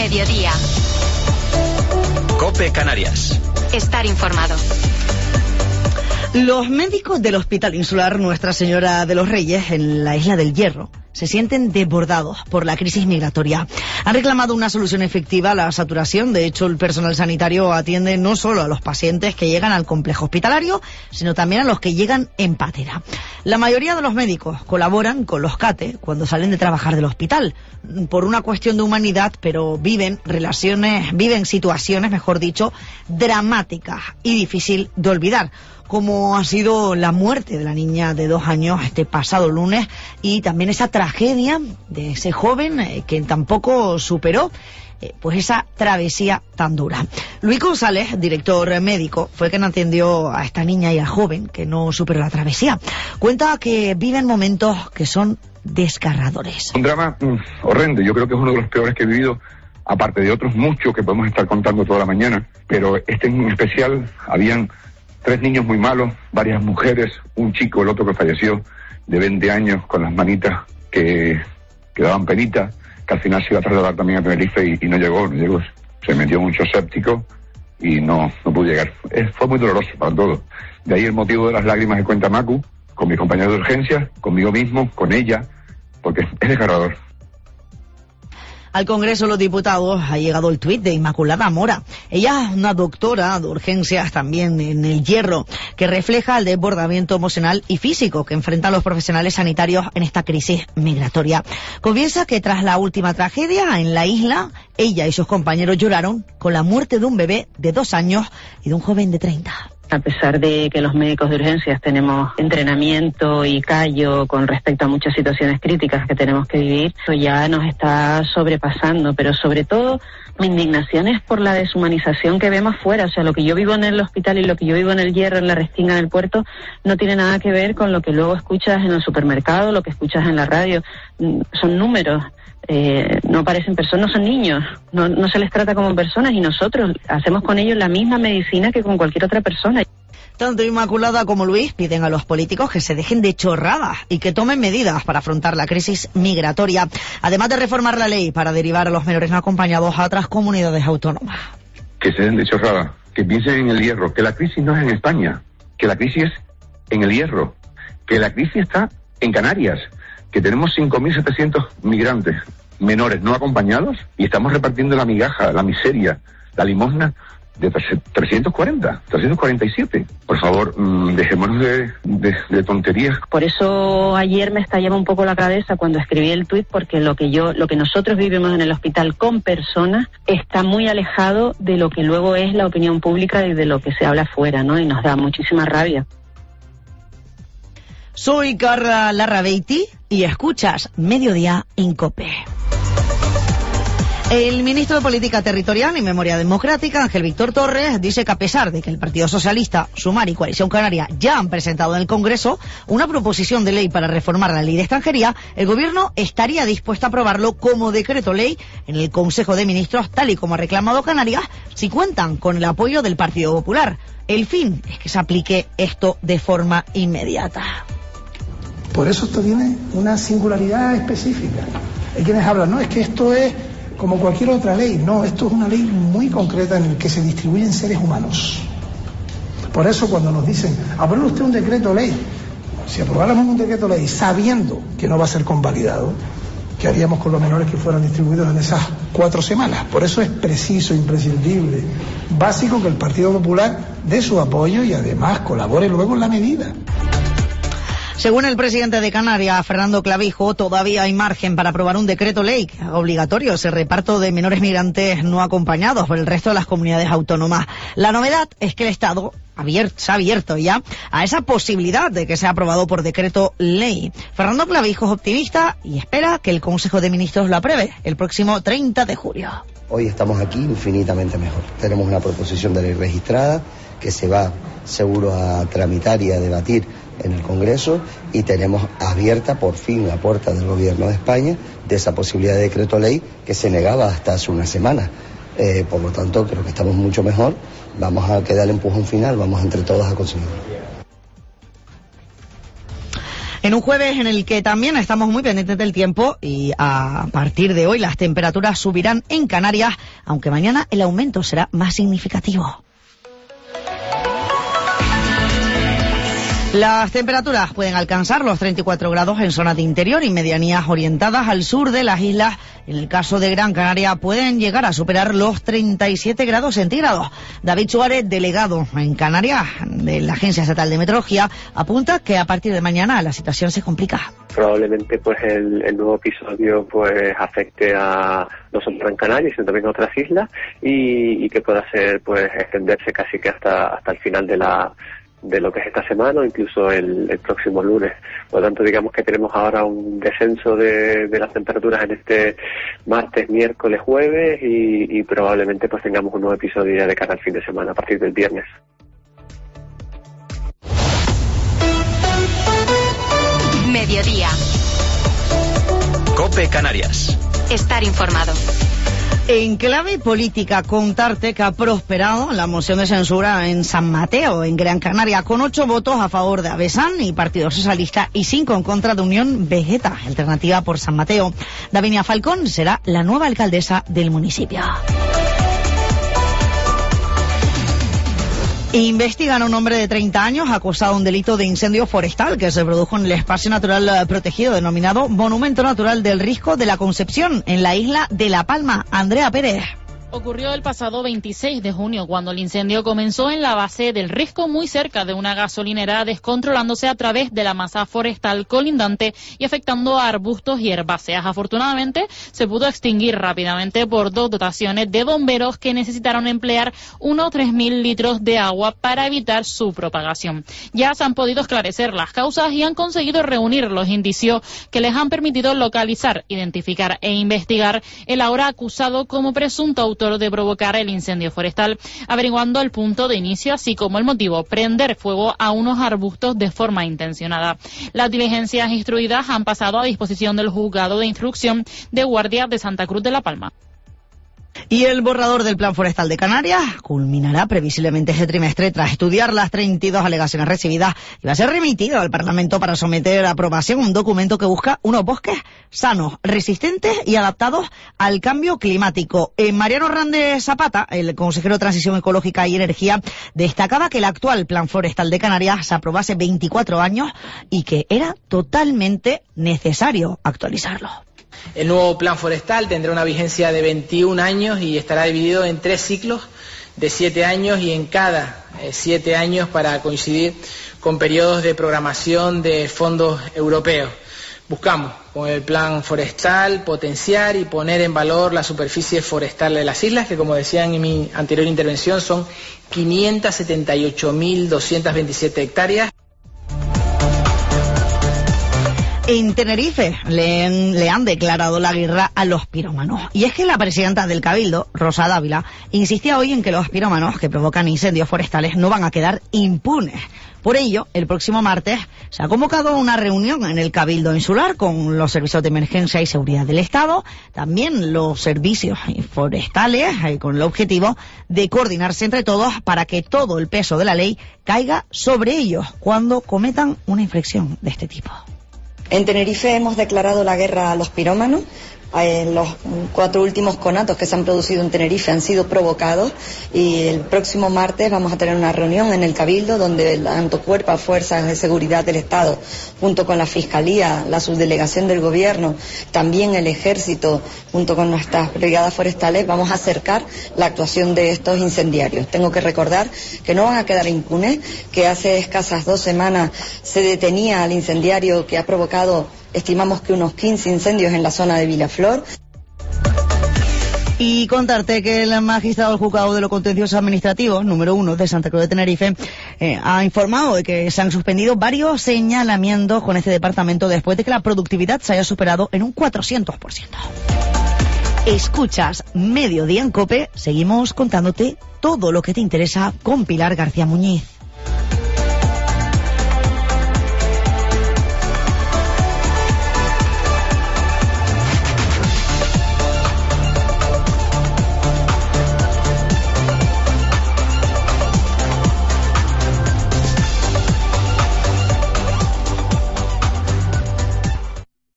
Mediodía. COPE Canarias. Estar informado. Los médicos del Hospital Insular Nuestra Señora de los Reyes, en la Isla del Hierro, se sienten desbordados por la crisis migratoria. Han reclamado una solución efectiva a la saturación. De hecho, el personal sanitario atiende no solo a los pacientes que llegan al complejo hospitalario, sino también a los que llegan en patera. La mayoría de los médicos colaboran con los CATE cuando salen de trabajar del hospital, por una cuestión de humanidad, pero viven situaciones, mejor dicho, dramáticas y difícil de olvidar, como ha sido la muerte de la niña de 2 años este pasado lunes, y también esa tragedia de ese joven que tampoco superó pues esa travesía tan dura. Luis González, director médico, fue quien atendió a esta niña y al joven que no superó la travesía. Cuenta que viven momentos que son desgarradores. Un drama horrendo. Yo creo que es uno de los peores que he vivido, aparte de otros muchos que podemos estar contando toda la mañana, pero este en especial. Habían 3 niños muy malos, varias mujeres, un chico, el otro que falleció, de 20 años, con las manitas que daban penita, que al final se iba a trasladar también a Tenerife y no llegó. Se metió mucho séptico y no pudo llegar. Fue muy doloroso para todos. De ahí el motivo de las lágrimas que cuenta Macu, con mis compañeros de urgencia, conmigo mismo, con ella, porque es desgarrador. Al Congreso de los Diputados ha llegado el tuit de Inmaculada Mora. Ella es una doctora de urgencias también en el Hierro, que refleja el desbordamiento emocional y físico que enfrentan los profesionales sanitarios en esta crisis migratoria. Confiesa que tras la última tragedia en la isla, ella y sus compañeros lloraron con la muerte de un bebé de 2 años y de un joven de 30. A pesar de que los médicos de urgencias tenemos entrenamiento y callo con respecto a muchas situaciones críticas que tenemos que vivir, eso ya nos está sobrepasando, pero sobre todo mi indignación es por la deshumanización que vemos fuera. O sea, lo que yo vivo en el hospital y lo que yo vivo en el Hierro, en la Restinga, en el puerto, no tiene nada que ver con lo que luego escuchas en el supermercado, lo que escuchas en la radio. Son números. No parecen personas, no son niños, no se les trata como personas, y nosotros hacemos con ellos la misma medicina que con cualquier otra persona. Tanto Inmaculada como Luis piden a los políticos que se dejen de chorradas y que tomen medidas para afrontar la crisis migratoria, además de reformar la ley para derivar a los menores no acompañados a otras comunidades autónomas. Que se den de chorrada, que piensen en el Hierro, que la crisis no es en España, que la crisis es en el Hierro, que la crisis está en Canarias, que tenemos 5.700 migrantes menores no acompañados y estamos repartiendo la migaja, la miseria, la limosna de 347. Por favor, dejémonos de tonterías. Por eso ayer me estallaba un poco la cabeza cuando escribí el tuit, porque lo que nosotros vivimos en el hospital con personas está muy alejado de lo que luego es la opinión pública y de lo que se habla afuera, ¿no? Y nos da muchísima rabia. Soy Carla Larrabeiti y escuchas Mediodía en COPE. El ministro de Política Territorial y Memoria Democrática, Ángel Víctor Torres, dice que a pesar de que el Partido Socialista, Sumar y Coalición Canaria ya han presentado en el Congreso una proposición de ley para reformar la ley de extranjería, el Gobierno estaría dispuesto a aprobarlo como decreto ley en el Consejo de Ministros, tal y como ha reclamado Canarias, si cuentan con el apoyo del Partido Popular. El fin es que se aplique esto de forma inmediata. Por eso esto tiene una singularidad específica. Hay quienes hablan, no, es que esto es como cualquier otra ley. No, esto es una ley muy concreta en la que se distribuyen seres humanos. Por eso cuando nos dicen, apruebe usted un decreto ley, si aprobáramos un decreto ley sabiendo que no va a ser convalidado, ¿qué haríamos con los menores que fueran distribuidos en esas 4 semanas? Por eso es preciso, imprescindible, básico que el Partido Popular dé su apoyo y además colabore luego en la medida. Según el presidente de Canarias, Fernando Clavijo, todavía hay margen para aprobar un decreto ley que haga obligatorio ese reparto de menores migrantes no acompañados por el resto de las comunidades autónomas. La novedad es que el Estado se ha abierto ya a esa posibilidad de que sea aprobado por decreto ley. Fernando Clavijo es optimista y espera que el Consejo de Ministros lo apruebe el próximo 30 de julio. Hoy estamos aquí infinitamente mejor. Tenemos una proposición de ley registrada que se va seguro a tramitar y a debatir en el Congreso, y tenemos abierta por fin la puerta del Gobierno de España de esa posibilidad de decreto ley que se negaba hasta hace una semana. Por lo tanto, creo que estamos mucho mejor. Vamos a quedar el empujón final, vamos entre todos a conseguirlo. En un jueves en el que también estamos muy pendientes del tiempo y a partir de hoy las temperaturas subirán en Canarias, aunque mañana el aumento será más significativo. Las temperaturas pueden alcanzar los 34 grados en zonas de interior y medianías orientadas al sur de las islas. En el caso de Gran Canaria pueden llegar a superar los 37 grados centígrados. David Suárez, delegado en Canarias de la Agencia Estatal de Meteorología, apunta que a partir de mañana la situación se complica. Probablemente pues el nuevo episodio pues afecte a no solo Gran Canaria, sino también a otras islas y que pueda ser pues extenderse casi que hasta el final de lo que es esta semana o incluso el próximo lunes. Por lo tanto, digamos que tenemos ahora un descenso de las temperaturas en este martes, miércoles, jueves y probablemente pues tengamos un nuevo episodio ya de cara al fin de semana a partir del viernes. Mediodía. COPE Canarias. Estar informado. En clave política, contarte que ha prosperado la moción de censura en San Mateo, en Gran Canaria, con 8 votos a favor de Avesán y Partido Socialista y 5 en contra de Unión Vegeta, Alternativa por San Mateo. Davinia Falcón será la nueva alcaldesa del municipio. Investigan a un hombre de 30 años acusado de un delito de incendio forestal que se produjo en el espacio natural protegido denominado Monumento Natural del Risco de la Concepción, en la isla de La Palma. Andrea Pérez. Ocurrió el pasado 26 de junio, cuando el incendio comenzó en la base del Risco, muy cerca de una gasolinera, descontrolándose a través de la masa forestal colindante y afectando a arbustos y herbáceas. Afortunadamente, se pudo extinguir rápidamente por 2 dotaciones de bomberos que necesitaron emplear unos 3.000 litros de agua para evitar su propagación. Ya se han podido esclarecer las causas y han conseguido reunir los indicios que les han permitido localizar, identificar e investigar el ahora acusado como presunto autor de provocar el incendio forestal, averiguando el punto de inicio, así como el motivo: prender fuego a unos arbustos de forma intencionada. Las diligencias instruidas han pasado a disposición del Juzgado de Instrucción de Guardia de Santa Cruz de La Palma. Y el borrador del Plan Forestal de Canarias culminará previsiblemente este trimestre tras estudiar las 32 alegaciones recibidas y va a ser remitido al Parlamento para someter a aprobación un documento que busca unos bosques sanos, resistentes y adaptados al cambio climático. Mariano Hernández Zapata, el consejero de Transición Ecológica y Energía, destacaba que el actual Plan Forestal de Canarias se aprobó hace 24 años y que era totalmente necesario actualizarlo. El nuevo plan forestal tendrá una vigencia de 21 años y estará dividido en 3 ciclos de 7 años y en cada 7 años para coincidir con periodos de programación de fondos europeos. Buscamos, con el plan forestal, potenciar y poner en valor la superficie forestal de las islas, que como decía en mi anterior intervención son 578.227 hectáreas. En Tenerife le han declarado la guerra a los pirómanos. Y es que la presidenta del Cabildo, Rosa Dávila, insistía hoy en que los pirómanos que provocan incendios forestales no van a quedar impunes. Por ello, el próximo martes se ha convocado una reunión en el Cabildo Insular con los servicios de emergencia y seguridad del Estado, también los servicios forestales, con el objetivo de coordinarse entre todos para que todo el peso de la ley caiga sobre ellos cuando cometan una infracción de este tipo. En Tenerife hemos declarado la guerra a los pirómanos. Los 4 últimos conatos que se han producido en Tenerife han sido provocados y el próximo martes vamos a tener una reunión en el Cabildo donde tanto Cuerpo, Fuerzas de Seguridad del Estado, junto con la Fiscalía, la Subdelegación del Gobierno, también el Ejército, junto con nuestras brigadas forestales, vamos a acercar la actuación de estos incendiarios. Tengo que recordar que no van a quedar impunes, que hace escasas 2 semanas se detenía al incendiario que ha provocado, estimamos que unos 15 incendios en la zona de Vilaflor. Y contarte que el magistrado del Juzgado de lo Contencioso Administrativo, número 1 de Santa Cruz de Tenerife, ha informado de que se han suspendido varios señalamientos con este departamento después de que la productividad se haya superado en un 400%. Escuchas Mediodía en COPE, seguimos contándote todo lo que te interesa con Pilar García Muñiz.